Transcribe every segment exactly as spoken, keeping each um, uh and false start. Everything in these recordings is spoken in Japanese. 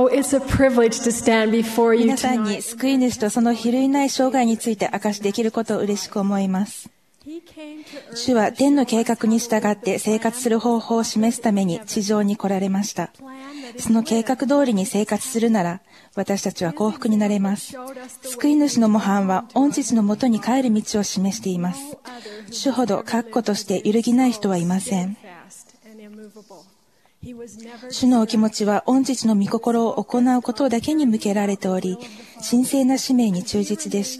it's a privilege to stand before you 皆さんに tonight. 救い主とその比類ない生涯について明かしできることを嬉しく思います。主は天の計画に従って生活する方法を示すために地上に来られました。その計画通りに生活するなら、私たちは幸福になれます。救い主の模範は御父のもとに帰る道を示しています。主ほど確固として揺るぎない人はいません。主のお気持ちは御父の御心を行うことだけに向けられており、神聖な使命に忠実でした。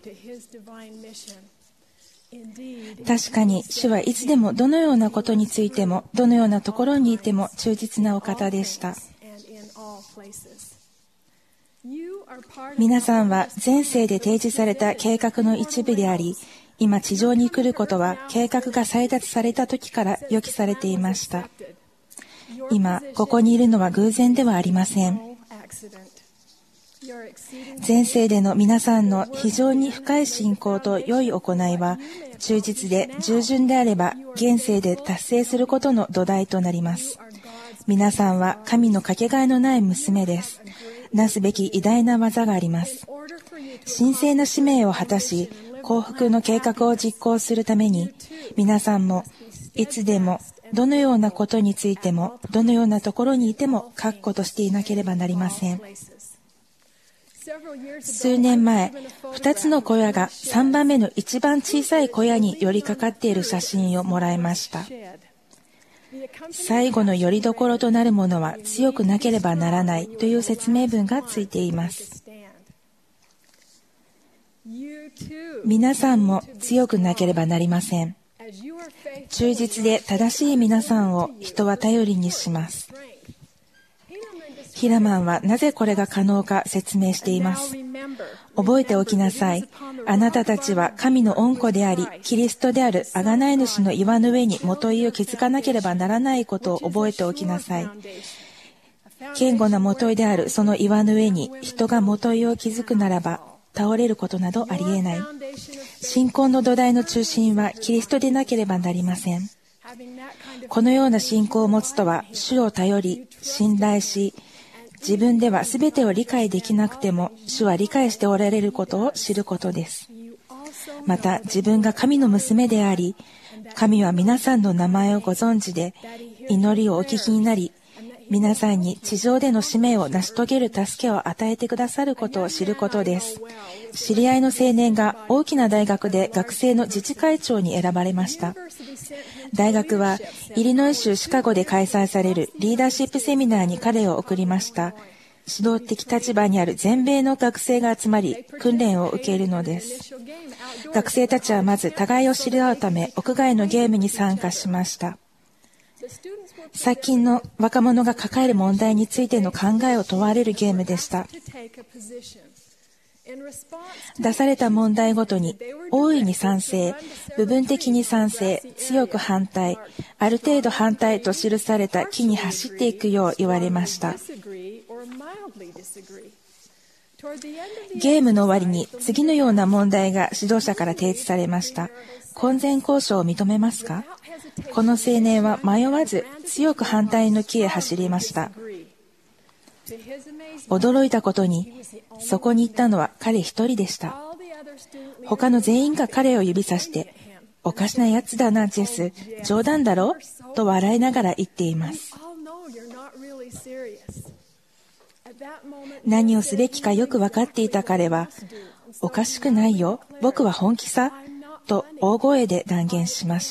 確かに主はいつでもどのようなことについてもどのようなところにいても忠実なお方でした。皆さんは前世で提示された計画の一部であり、今地上に来ることは計画が採択された時から予期されていました。今ここにいるのは偶然ではありません。前世での皆さんの非常に深い信仰と良い行いは忠実で従順であれば現世で達成することの土台となります。皆さんは神のかけがえのない娘です。なすべき偉大な技があります。神聖な使命を果たし幸福の計画を実行するために、皆さんもいつでもどのようなことについてもどのようなところにいても確固としていなければなりません。数年前、二つの小屋が三番目の一番小さい小屋に寄りかかっている写真をもらいました。最後の拠り所となるものは強くなければならないという説明文がついています。皆さんも強くなければなりません。忠実で正しい皆さんを人は頼りにします。ヒラマンはなぜこれが可能か説明しています。覚えておきなさい。あなたたちは神の御子であり、キリストである贖い主の岩の上に元井を築かなければならないことを覚えておきなさい。堅固な元井であるその岩の上に人が元井を築くならば、倒れることなどありえない。信仰の土台の中心はキリストでなければなりません。このような信仰を持つとは、主を頼り、信頼し、自分では全てを理解できなくても、主は理解しておられることを知ることです。また、自分が神の娘であり、神は皆さんの名前をご存知で、祈りをお聞きになり、皆さんに地上での使命を成し遂げる助けを与えてくださることを知ることです。知り合いの青年が大きな大学で学生の自治会長に選ばれました。大学はイリノイ州シカゴで開催されるリーダーシップセミナーに彼を送りました。指導的立場にある全米の学生が集まり、訓練を受けるのです。学生たちはまず互いを知り合うため、屋外のゲームに参加しました。最近の若者が抱える問題についての考えを問われるゲームでした。出された問題ごとに大いに賛成、部分的に賛成、強く反対、ある程度反対と記された木に走っていくよう言われました。ゲームの終わりに次のような問題が指導者から提示されました。婚前交渉を認めますか？この青年は迷わず強く反対の木へ走りました。驚いたことに、そこに行ったのは彼一人でした。他の全員が彼を指さして、おかしなやつだな、ジェス、冗談だろと笑いながら言っています。何をすべきかよく分かっていた彼は、おかしくないよ、僕は本気さ、と大声で断言しました。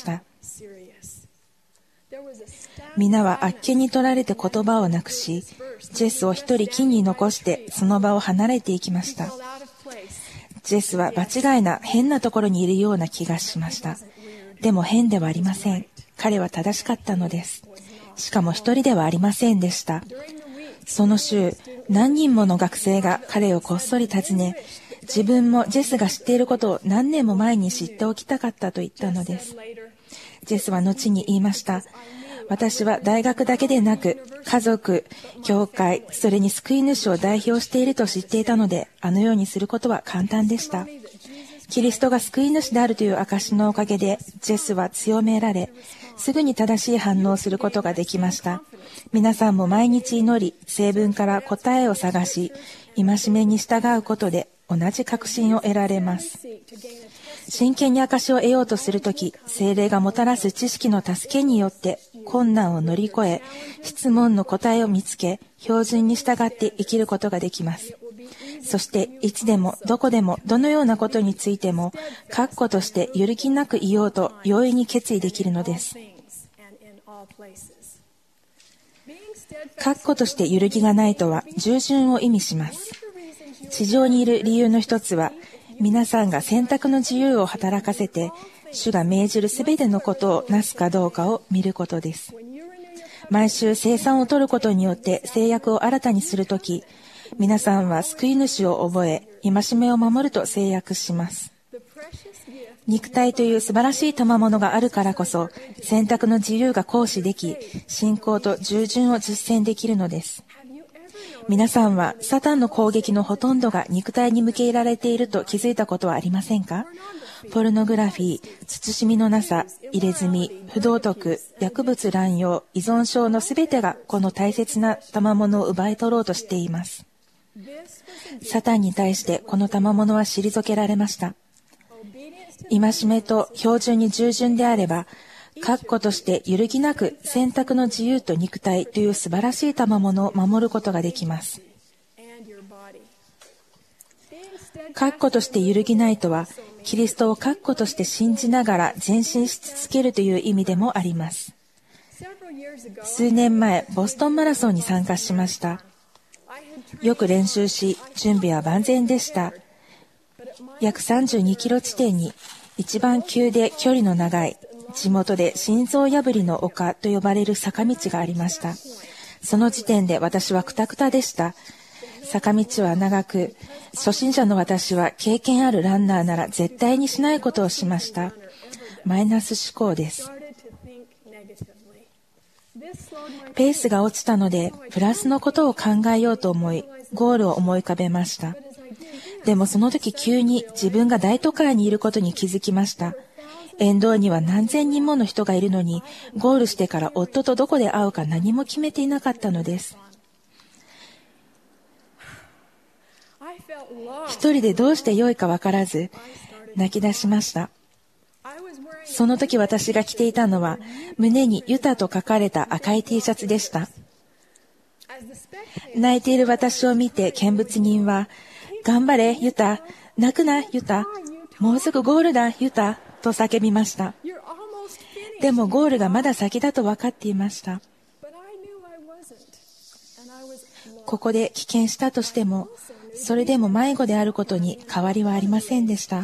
皆はあっけに取られて言葉をなくし、ジェスを一人木に残してその場を離れていきました。ジェスは場違いな変なところにいるような気がしました。でも変ではありません。彼は正しかったのです。しかも一人ではありませんでした。その週、何人もの学生が彼をこっそり訪ね、自分もジェスが知っていることを何年も前に知っておきたかったと言ったのです。ジェスは後に言いました。私は大学だけでなく、家族、教会、それに救い主を代表していると知っていたので、あのようにすることは簡単でした。キリストが救い主であるという証のおかげで、ジェスは強められ、 すぐに正しい反応をすることができました。皆さんも毎日祈り、聖文から答えを探し、戒めに従うことで同じ確信を得られます。真剣に証を得ようとするとき、聖霊がもたらす知識の助けによって困難を乗り越え、質問の答えを見つけ、標準に従って生きることができます。そして、いつでも、どこでも、どのようなことについても、確固として揺るぎなく言おうと容易に決意できるのです。確固として揺るぎがないとは、従順を意味します。地上にいる理由の一つは、皆さんが選択の自由を働かせて、主が命じるすべてのことをなすかどうかを見ることです。毎週生産を取ることによって制約を新たにするとき、皆さんは救い主を覚え、戒めを守ると制約します。肉体という素晴らしい賜物があるからこそ、選択の自由が行使でき、信仰と従順を実践できるのです。皆さんはサタンの攻撃のほとんどが肉体に向けられていると気づいたことはありませんか？ポルノグラフィー、慎みのなさ、入れ墨、不道徳、薬物乱用、依存症のすべてがこの大切な賜物を奪い取ろうとしています。サタンに対してこの賜物は退けられました。戒めと標準に従順であれば、確固として揺るぎなく選択の自由と肉体という素晴らしい賜物を守ることができます。確固として揺るぎないとは、キリストを確固として信じながら前進し続けるという意味でもあります。数年前、ボストンマラソンに参加しました。よく練習し、準備は万全でした。約さんじゅうにキロ地点に一番急で距離の長い地元で心臓破りの丘と呼ばれる坂道がありました。その時点で私はクタクタでした。坂道は長く、初心者の私は経験あるランナーなら絶対にしないことをしました。マイナス思考です。ペースが落ちたので、プラスのことを考えようと思い、ゴールを思い浮かべました。でもその時急に自分が大都会にいることに気づきました。沿道には何千人もの人がいるのに、ゴールしてから夫とどこで会うか何も決めていなかったのです。一人でどうしてよいかわからず、泣き出しました。その時私が着ていたのは、胸にユタと書かれた赤い T シャツでした。泣いている私を見て見物人は、頑張れ、ユタ、泣くな、ユタ、もうすぐゴールだ、ユタ、と叫びました。でもゴールがまだ先だと分かっていました。ここで棄権したとしても、それでも迷子であることに変わりはありませんでした。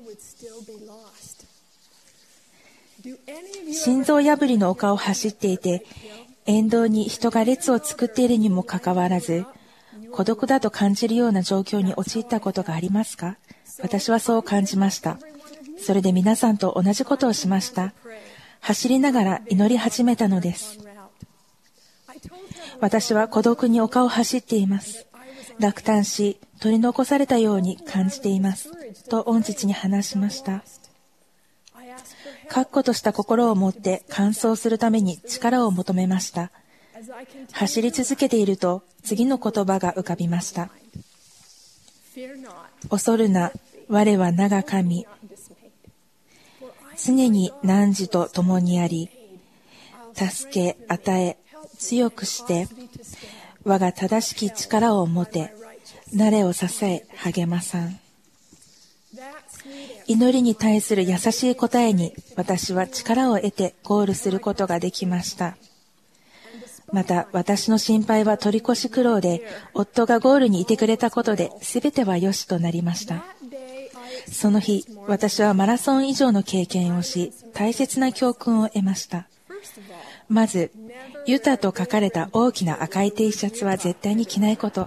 心臓破りの丘を走っていて、沿道に人が列を作っているにもかかわらず、孤独だと感じるような状況に陥ったことがありますか？私はそう感じました。それで皆さんと同じことをしました。走りながら祈り始めたのです。私は孤独に丘を走っています。落胆し、取り残されたように感じています。と恩父に話しました。確固とした心を持って完走するために力を求めました。走り続けていると次の言葉が浮かびました。恐るな、我は名が神。常に汝と共にあり、助け、与え、強くして、我が正しき力を持て、慣れを支え、励まさん。祈りに対する優しい答えに、私は力を得てゴールすることができました。また、私の心配は取り越し苦労で、夫がゴールにいてくれたことで、すべてはよしとなりました。その日、私はマラソン以上の経験をし、大切な教訓を得ました。まず、ユタと書かれた大きな赤い T シャツは絶対に着ないこと。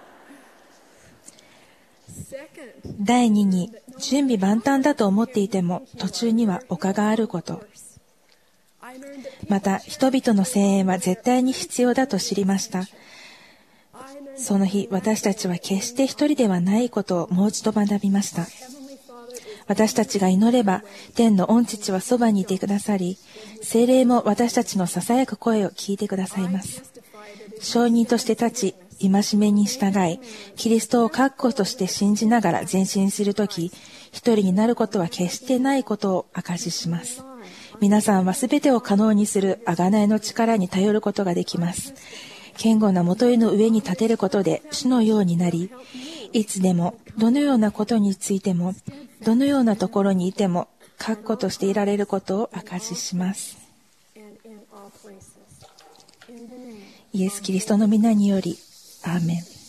第二に、準備万端だと思っていても、途中には丘があること。また、人々の声援は絶対に必要だと知りました。その日、私たちは決して一人ではないことをもう一度学びました。 私たちが祈れば、天の御父はそばにいてくださり、聖霊も私たちの囁く声を聞いてくださいます。証人として立ち、戒めに従い、キリストを確固として信じながら前進するとき、一人になることは決してないことを証しします。皆さんはすべてを可能にする贖いの力に頼ることができます。堅固な元井の上に立てることで主のようになり、いつでもどのようなことについてもどのようなところにいても確固としていられることを証しします。イエス・キリストの皆によりアーメン。